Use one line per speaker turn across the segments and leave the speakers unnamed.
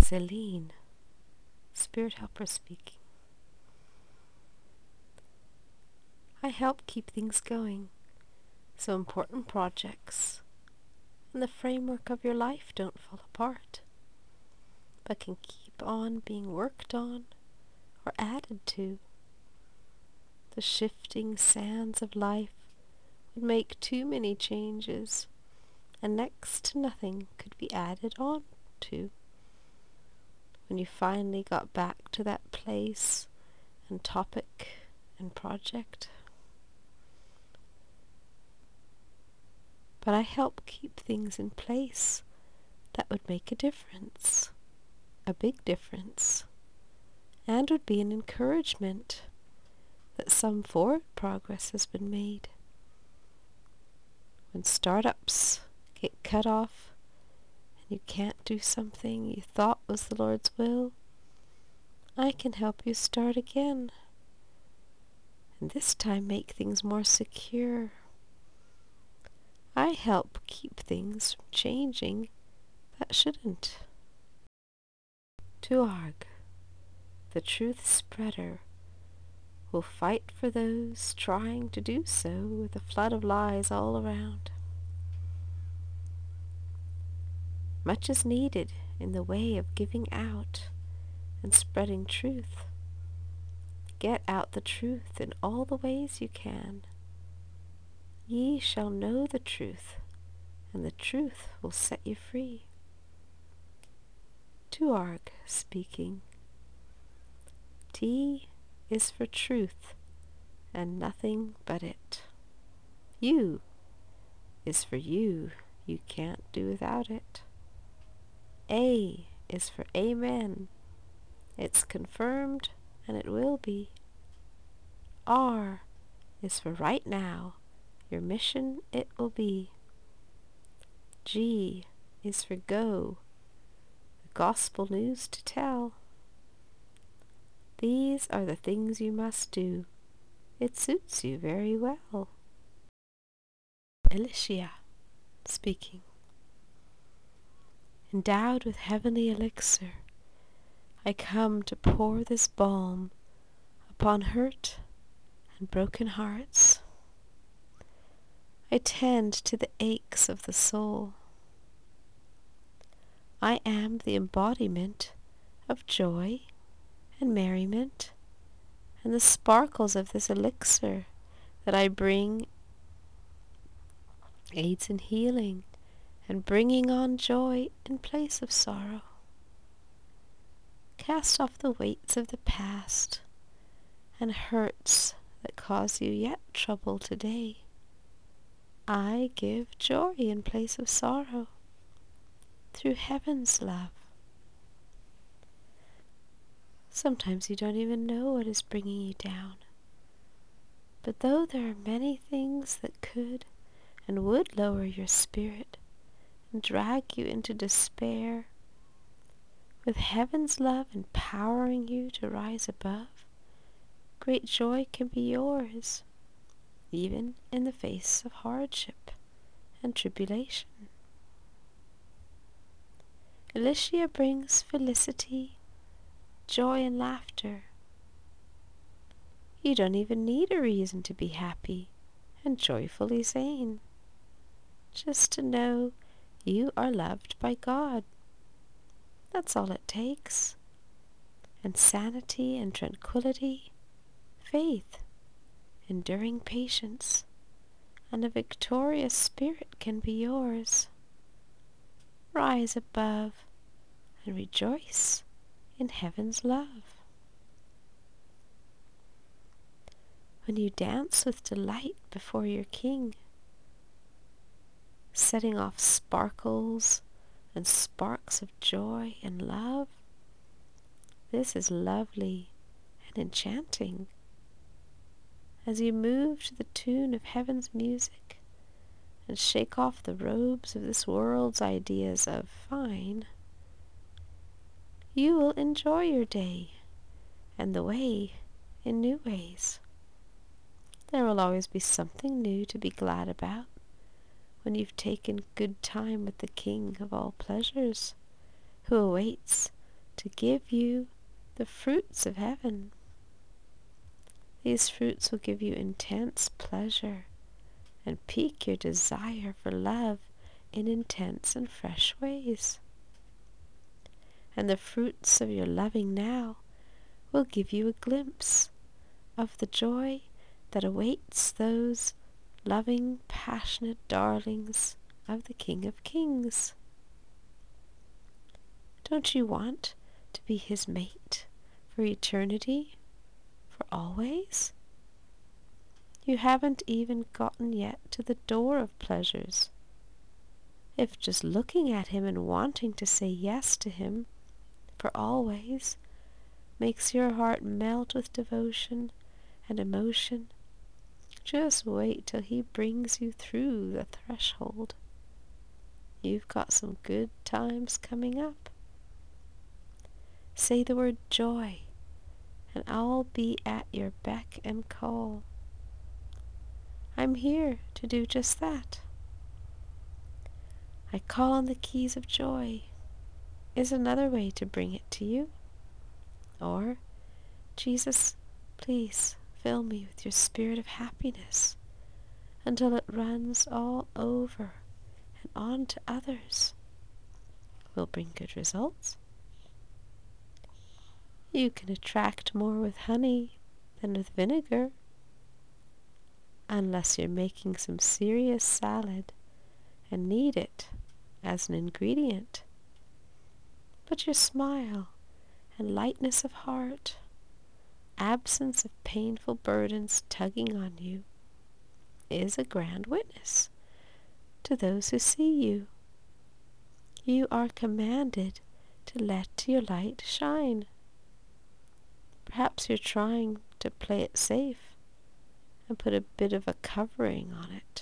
Celine, Spirit Helper speaking. I help keep things going so important projects and the framework of your life don't fall apart, but can keep on being worked on or added to. The shifting sands of life would make too many changes, and next to nothing could be added on to. When you finally got back to that place and topic and project. But I help keep things in place that would make a difference, a big difference, and would be an encouragement that some forward progress has been made. When startups get cut off and you can't do something you thought was the Lord's will, I can help you start again, and this time make things more secure. I help keep things from changing that shouldn't. Tuareg, the truth spreader, will fight for those trying to do so with a flood of lies all around. Much is needed in the way of giving out and spreading truth. Get out the truth in all the ways you can. Ye shall know the truth, and the truth will set you free. Tuareg speaking. T is for truth, and nothing but it. U is for you, you can't do without it. A is for amen, it's confirmed and it will be. R is for right now, your mission it will be. G is for go, the gospel news to tell. These are the things you must do, it suits you very well. Alicia speaking. Endowed with heavenly elixir, I come to pour this balm upon hurt and broken hearts. I tend to the aches of the soul. I am the embodiment of joy and merriment, and the sparkles of this elixir that I bring aids in healing and bringing on joy in place of sorrow. Cast off the weights of the past and hurts that cause you yet trouble today. I give joy in place of sorrow through heaven's love. Sometimes you don't even know what is bringing you down. But though there are many things that could and would lower your spirit and drag you into despair, with heaven's love empowering you to rise above, great joy can be yours, even in the face of hardship and tribulation. Alicia brings felicity, joy and laughter. You don't even need a reason to be happy and joyfully sane. Just to know you are loved by God. That's all it takes. And sanity and tranquility, faith, enduring patience, and a victorious spirit can be yours. Rise above and rejoice in heaven's love. When you dance with delight before your King, setting off sparkles and sparks of joy and love, this is lovely and enchanting. As you move to the tune of heaven's music and shake off the robes of this world's ideas of fine, you will enjoy your day and the way in new ways. There will always be something new to be glad about when you've taken good time with the King of all pleasures, who awaits to give you the fruits of heaven. These fruits will give you intense pleasure and pique your desire for love in intense and fresh ways. And the fruits of your loving now will give you a glimpse of the joy that awaits those loving, passionate darlings of the King of Kings. Don't you want to be his mate for eternity, for always? You haven't even gotten yet to the door of pleasures. If just looking at him and wanting to say yes to him for always makes your heart melt with devotion and emotion, just wait till he brings you through the threshold. You've got some good times coming up. Say the word joy, and I'll be at your beck and call. I'm here to do just that. I call on the keys of joy is another way to bring it to you. Or, Jesus, please fill me with your spirit of happiness until it runs all over and on to others. Will bring good results. You can attract more with honey than with vinegar, unless you're making some serious salad and need it as an ingredient. But your smile and lightness of heart, absence of painful burdens tugging on you, is a grand witness to those who see you. You are commanded to let your light shine. Perhaps you're trying to play it safe and put a bit of a covering on it.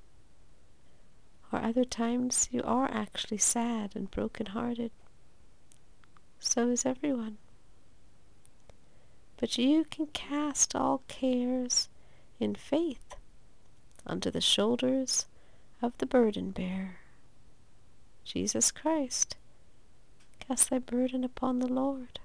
Or other times you are actually sad and broken-hearted. So is everyone. But you can cast all cares in faith onto the shoulders of the burden bearer, Jesus Christ. Cast thy burden upon the Lord.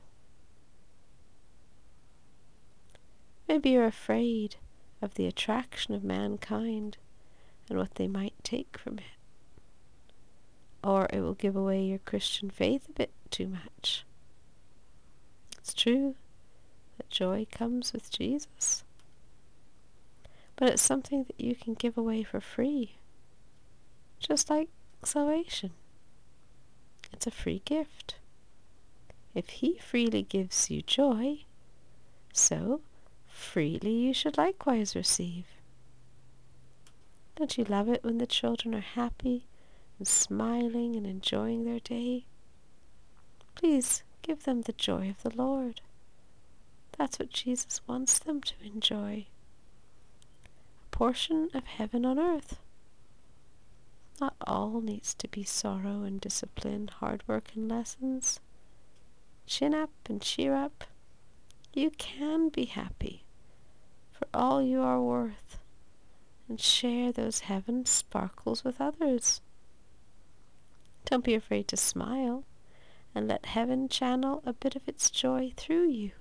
Maybe you're afraid of the attraction of mankind and what they might take from it. Or it will give away your Christian faith a bit too much. It's true that joy comes with Jesus, but it's something that you can give away for free, just like salvation. It's a free gift. If he freely gives you joy, so freely you should likewise receive. Don't you love it when the children are happy and smiling and enjoying their day? Please give them the joy of the Lord. That's what Jesus wants them to enjoy. A portion of heaven on earth. Not all needs to be sorrow and discipline, hard work and lessons. Chin up and cheer up. You can be happy for all you are worth, and share those heaven sparkles with others. Don't be afraid to smile, and let heaven channel a bit of its joy through you.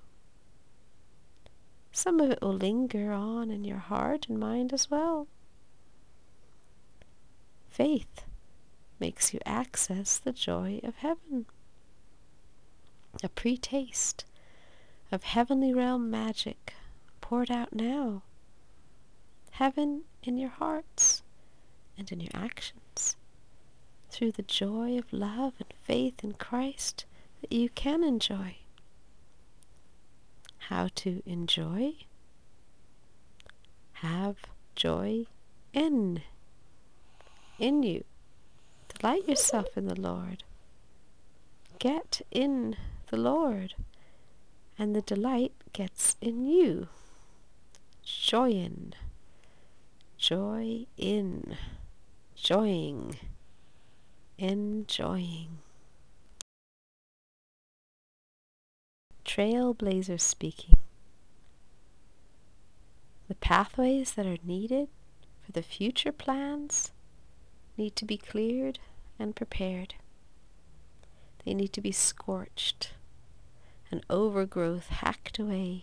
Some of it will linger on in your heart and mind as well. Faith makes you access the joy of heaven, a pre-taste of heavenly realm magic poured out now. Heaven in your hearts and in your actions, through the joy of love and faith in Christ that you can enjoy. How to enjoy? Have joy in you. Delight yourself in the Lord. Get in the Lord, and the delight gets in you. Joy in. Joy in. Joying. Enjoying. Trailblazer speaking. The pathways that are needed for the future plans need to be cleared and prepared. They need to be scorched and overgrowth hacked away.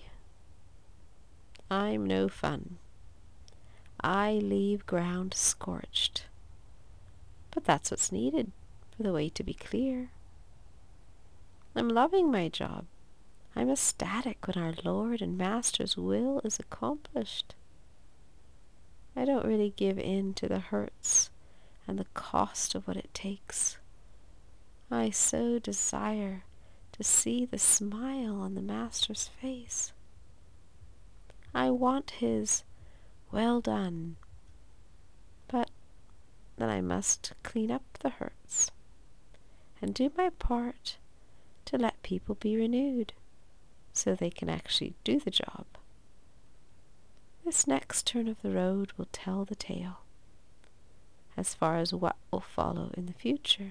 I'm no fun. I leave ground scorched. But that's what's needed for the way to be clear. I'm loving my job. I'm ecstatic when our Lord and Master's will is accomplished. I don't really give in to the hurts and the cost of what it takes. I so desire to see the smile on the Master's face. I want his well done, but then I must clean up the hurts and do my part to let people be renewed so they can actually do the job. This next turn of the road will tell the tale as far as what will follow in the future.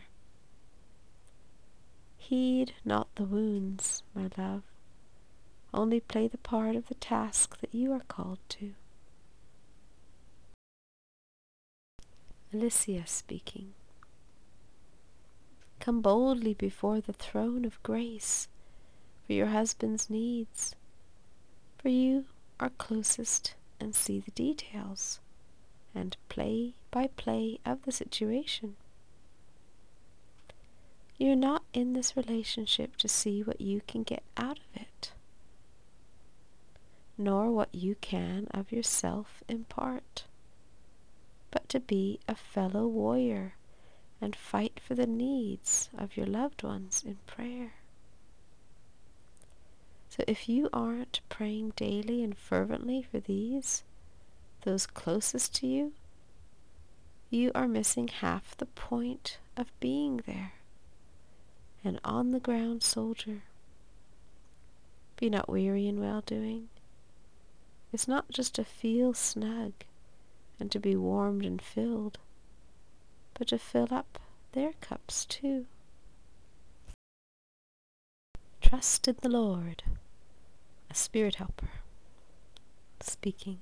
Heed not the wounds, my love. Only play the part of the task that you are called to. Alicia speaking. Come boldly before the throne of grace for your husband's needs, for you are closest and see the details and play by play of the situation. You're not in this relationship to see what you can get out of it, nor what you can of yourself impart, but to be a fellow warrior and fight for the needs of your loved ones in prayer. So if you aren't praying daily and fervently for those closest to you, you are missing half the point of being there, an on-the-ground soldier. Be not weary in well-doing. It's not just to feel snug and to be warmed and filled, but to fill up their cups too. Trust in the Lord. A spirit helper speaking.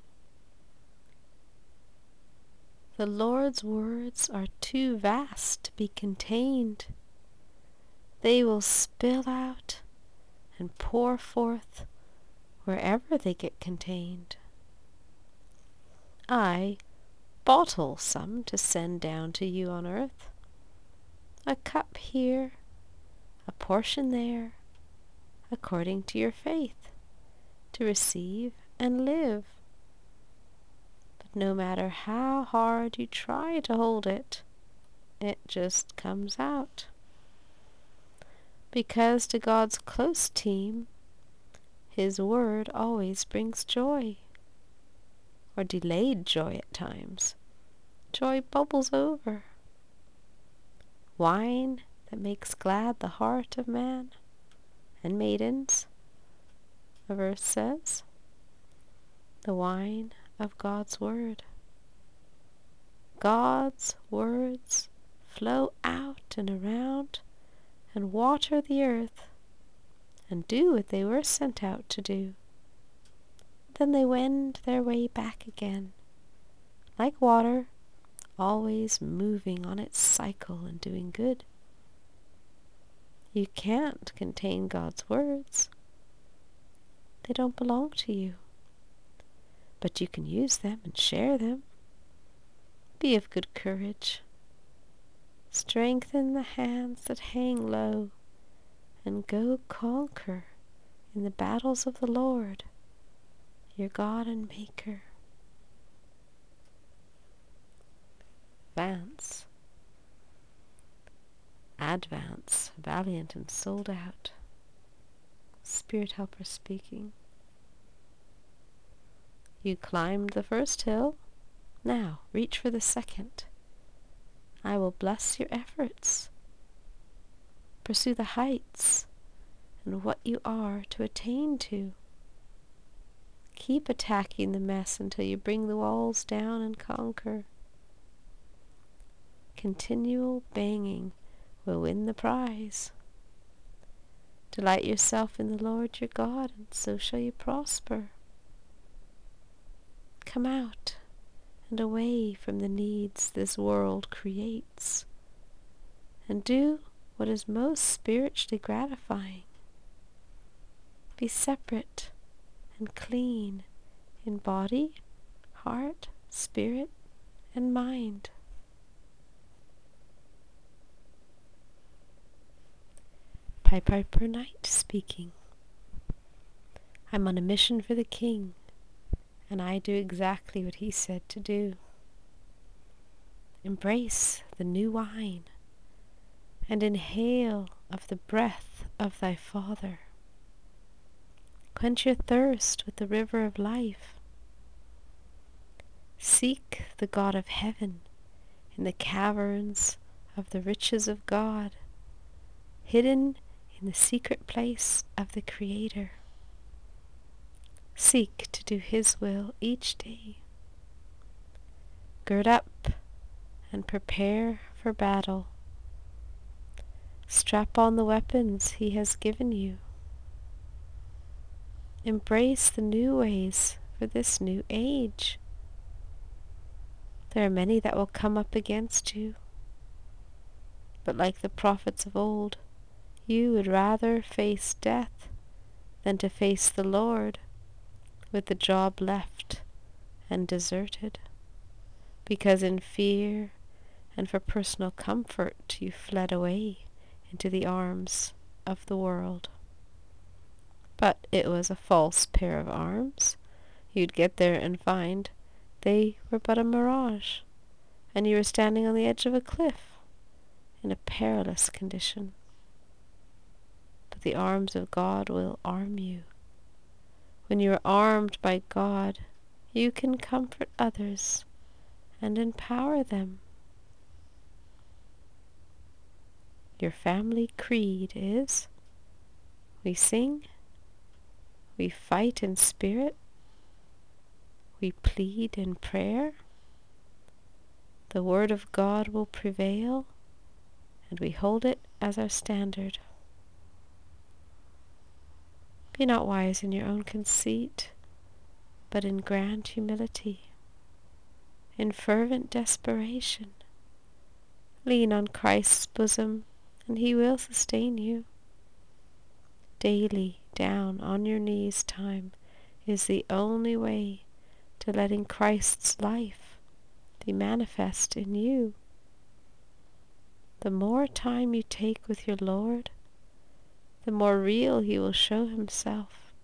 The Lord's words are too vast to be contained. They will spill out and pour forth wherever they get contained. I bottle some to send down to you on earth. A cup here, a portion there, according to your faith, to receive and live. But no matter how hard you try to hold it, it just comes out. Because to God's close team, His word always brings joy, or delayed joy at times. Joy bubbles over. Wine that makes glad the heart of man and maidens, the verse says, the wine of God's word. God's words flow out and around and water the earth and do what they were sent out to do. Then they wend their way back again, like water, always moving on its cycle and doing good. You can't contain God's words. They don't belong to you. But you can use them and share them. Be of good courage. Strengthen the hands that hang low, and go conquer in the battles of the Lord, your God and Maker. Vance. Advance, valiant and sold out. Spirit helper speaking. You climbed the first hill, now reach for the second. I will bless your efforts. Pursue the heights and what you are to attain to. Keep attacking the mess until you bring the walls down and conquer. Continual banging will win the prize. Delight yourself in the Lord your God, and so shall you prosper. Come out and away from the needs this world creates, and do what is most spiritually gratifying. be separate and clean in body, heart, spirit, and mind. Piper Knight speaking. I'm on a mission for the King, and I do exactly what he said to do. Embrace the new wine, and inhale of the breath of thy Father. Quench your thirst with the river of life. Seek the God of heaven in the caverns of the riches of God, hidden in the secret place of the Creator. Seek to do His will each day. Gird up and prepare for battle. Strap on the weapons He has given you. Embrace the new ways for this new age. There are many that will come up against you, but like the prophets of old, you would rather face death than to face the Lord with the job left and deserted, because in fear and for personal comfort you fled away into the arms of the world. But it was a false pair of arms. You'd get there and find they were but a mirage, and you were standing on the edge of a cliff in a perilous condition. But the arms of God will arm you. When you are armed by God, you can comfort others and empower them. Your family creed is: we sing, we fight in spirit, we plead in prayer, the word of God will prevail, and we hold it as our standard. Be not wise in your own conceit, but in grand humility, in fervent desperation. Lean on Christ's bosom, and He will sustain you. Daily down on your knees time is the only way to letting Christ's life be manifest in you. The more time you take with your Lord, the more real He will show Himself.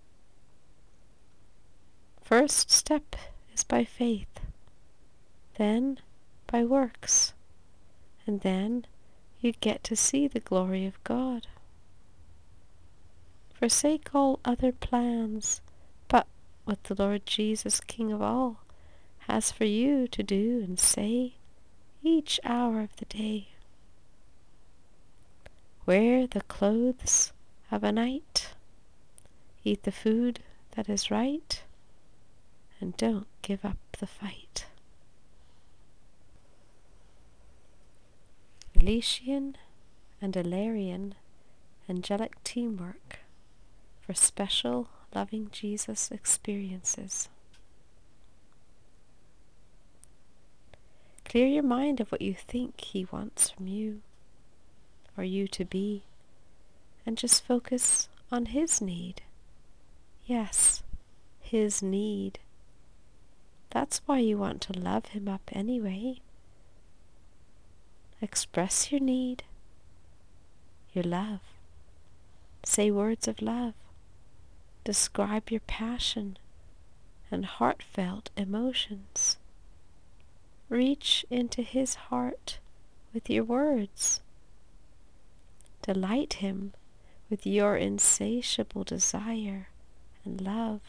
First step is by faith, then by works, and then you get to see the glory of God. Forsake all other plans but what the Lord Jesus, King of all, has for you to do and say each hour of the day. Wear the clothes of a knight, eat the food that is right, and don't give up the fight. Elysian and Illyrian angelic teamwork for special loving Jesus experiences. Clear your mind of what you think He wants from you, or you to be, and just focus on His need. Yes, His need. That's why you want to love Him up anyway. Express your need, your love. Say words of love. Describe your passion and heartfelt emotions. Reach into His heart with your words. Delight Him with your insatiable desire and love.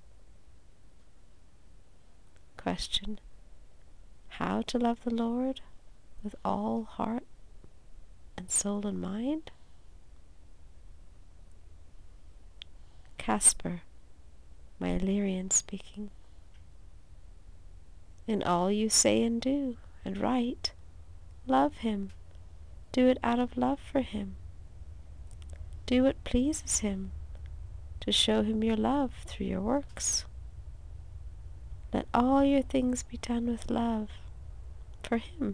Question: how to love the Lord with all heart and soul and mind? Casper, my Illyrian speaking. In all you say and do and write, love Him. Do it out of love for Him. Do what pleases Him, to show Him your love through your works. Let all your things be done with love for Him.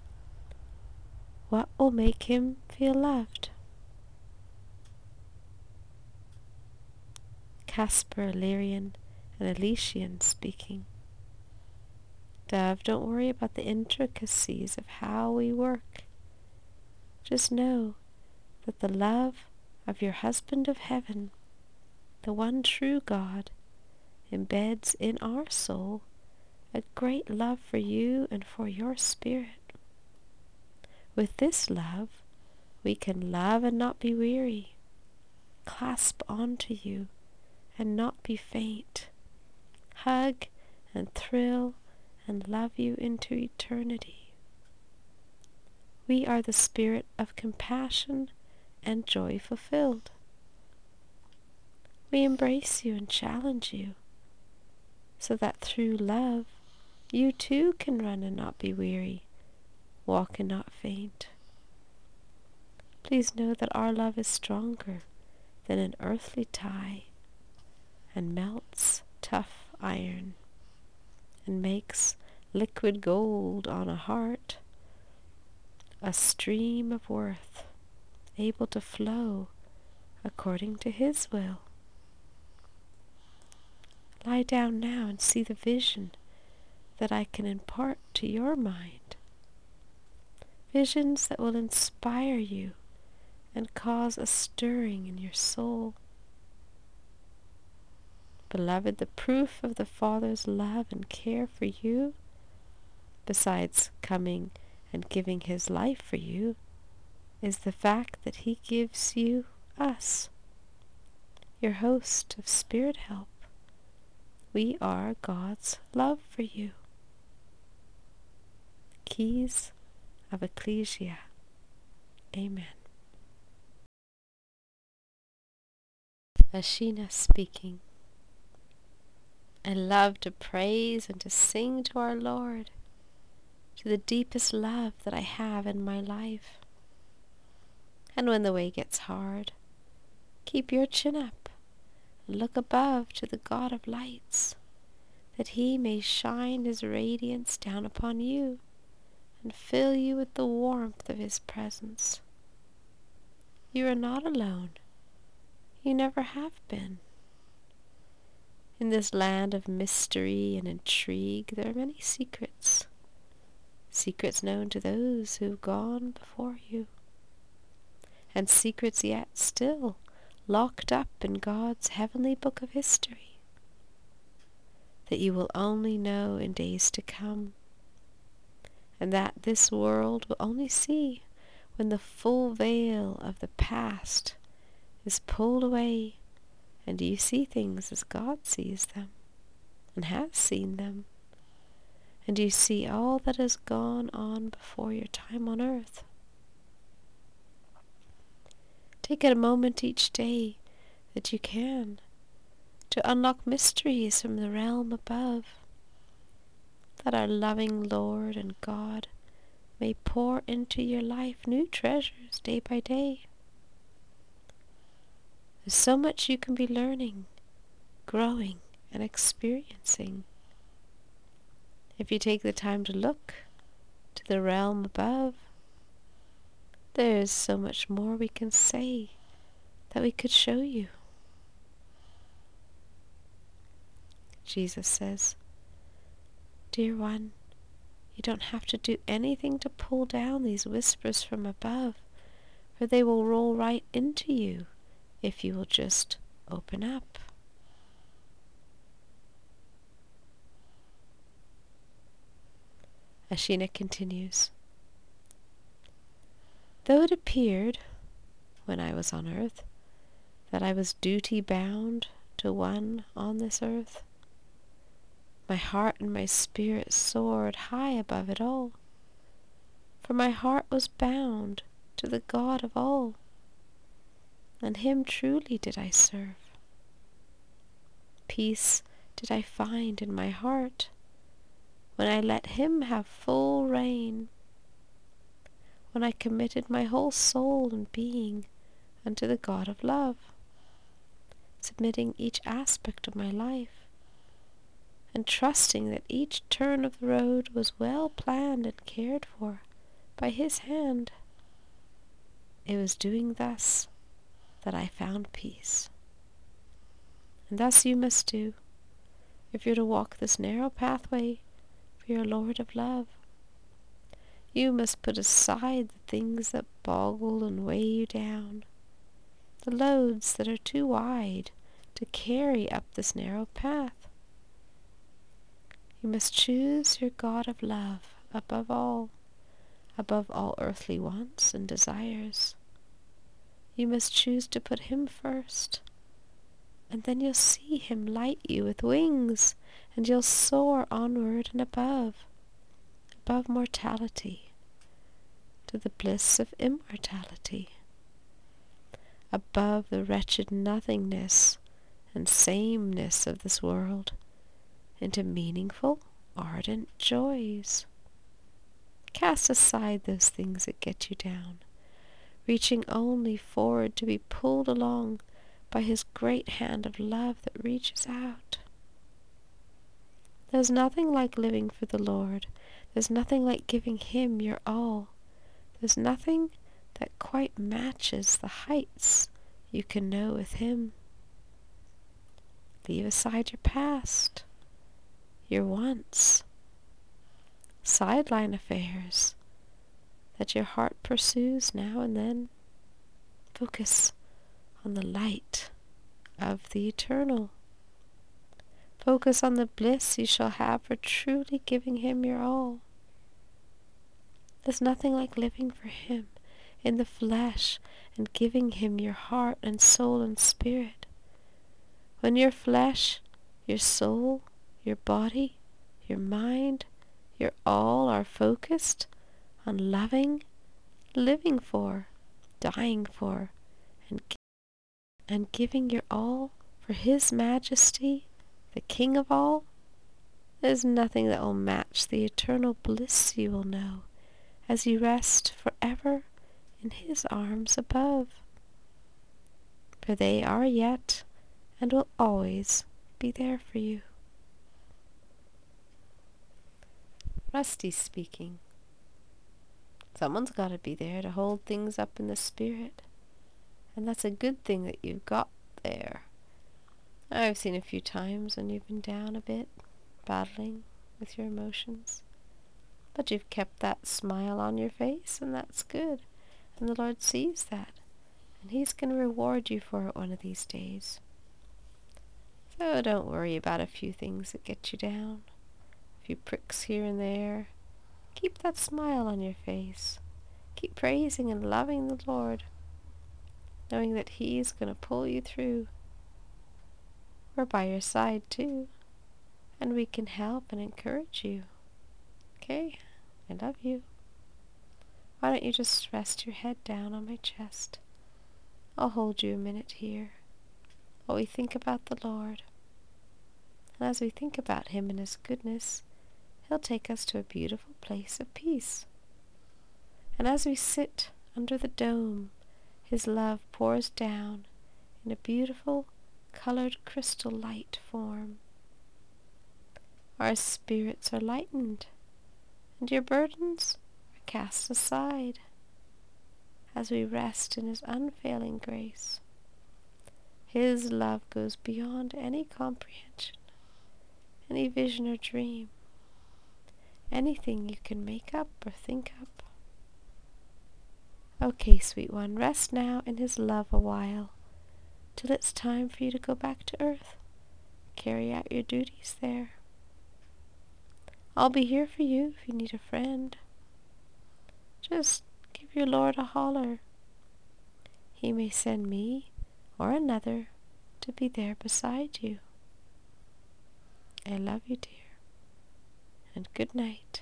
What will make Him feel loved? Caspar, Illyrian, and Elysian speaking. Dove, don't worry about the intricacies of how we work. Just know that the love of your husband of heaven, the one true God, embeds in our soul a great love for you and for your spirit. With this love, we can love and not be weary, clasp onto you and not be faint, hug and thrill and love you into eternity. We are the spirit of compassion and joy fulfilled. We embrace you and challenge you, so that through love you too can run and not be weary, walk and not faint. Please know that our love is stronger than an earthly tie, and melts tough iron, and makes liquid gold on a heart, a stream of worth, able to flow according to His will. Lie down now and see the vision that I can impart to your mind. Visions that will inspire you and cause a stirring in your soul. Beloved, the proof of the Father's love and care for you, besides coming and giving His life for you, is the fact that He gives you us, your host of spirit help. We are God's love for you. Keys of Ecclesia. Amen. Ashina speaking. I love to praise and to sing to our Lord, to the deepest love that I have in my life. And when the way gets hard, keep your chin up and look above to the God of lights, that He may shine His radiance down upon you and fill you with the warmth of His presence. You are not alone. You never have been. In this land of mystery and intrigue, there are many secrets, secrets known to those who have gone before you, and secrets yet still locked up in God's heavenly book of history, that you will only know in days to come, and that this world will only see when the full veil of the past is pulled away and you see things as God sees them and has seen them, and you see all that has gone on before your time on earth. Take a moment each day that you can to unlock mysteries from the realm above, that our loving Lord and God may pour into your life new treasures day by day. There's so much you can be learning, growing, and experiencing if you take the time to look to the realm above. There's so much more we can say that we could show you. Jesus says, "Dear one, you don't have to do anything to pull down these whispers from above, for they will roll right into you if you will just open up." Ashina continues, "Though it appeared, when I was on earth, that I was duty-bound to one on this earth, my heart and my spirit soared high above it all, for my heart was bound to the God of all, and Him truly did I serve. Peace did I find in my heart when I let Him have full reign, when I committed my whole soul and being unto the God of love, submitting each aspect of my life, and trusting that each turn of the road was well planned and cared for by His hand. It was doing thus that I found peace. And thus you must do, if you're to walk this narrow pathway for your Lord of love. You must put aside the things that boggle and weigh you down, the loads that are too wide to carry up this narrow path. You must choose your God of love above all earthly wants and desires. You must choose to put him first, and then you'll see him light you with wings, and you'll soar onward and above mortality, to the bliss of immortality, above the wretched nothingness and sameness of this world, into meaningful, ardent joys. Cast aside those things that get you down, reaching only forward to be pulled along by his great hand of love that reaches out. There's nothing like living for the Lord. There's nothing like giving him your all. There's nothing that quite matches the heights you can know with him. Leave aside your past, your wants, sideline affairs that your heart pursues now and then. Focus on the light of the eternal. Focus on the bliss you shall have for truly giving him your all. There's nothing like living for him in the flesh and giving him your heart and soul and spirit. When your flesh, your soul, your body, your mind, your all are focused on loving, living for, dying for, and giving your all for his majesty, the King of all, there's nothing that will match the eternal bliss you will know as you rest forever in his arms above. For they are yet and will always be there for you. Rusty speaking. Someone's got to be there to hold things up in the spirit, and that's a good thing that you've got there. I've seen a few times when you've been down a bit, battling with your emotions, but you've kept that smile on your face, and that's good, and the Lord sees that, and he's going to reward you for it one of these days. So don't worry about a few things that get you down, a few pricks here and there. Keep that smile on your face. Keep praising and loving the Lord, knowing that he's going to pull you through. We're by your side too, and we can help and encourage you. Okay? I love you. Why don't you just rest your head down on my chest? I'll hold you a minute here while we think about the Lord. And as we think about him and his goodness, he'll take us to a beautiful place of peace. And as we sit under the dome, his love pours down in a beautiful colored crystal light form. Our spirits are lightened, and your burdens are cast aside as we rest in his unfailing grace. His love goes beyond any comprehension, any vision or dream, anything you can make up or think up. Okay, sweet one, rest now in his love a while, till it's time for you to go back to earth. Carry out your duties there. I'll be here for you if you need a friend. Just give your Lord a holler. He may send me or another to be there beside you. I love you, dear, and good night.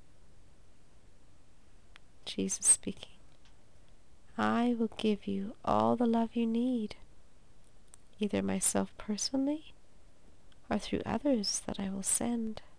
Jesus speaking. I will give you all the love you need, either myself personally or through others that I will send.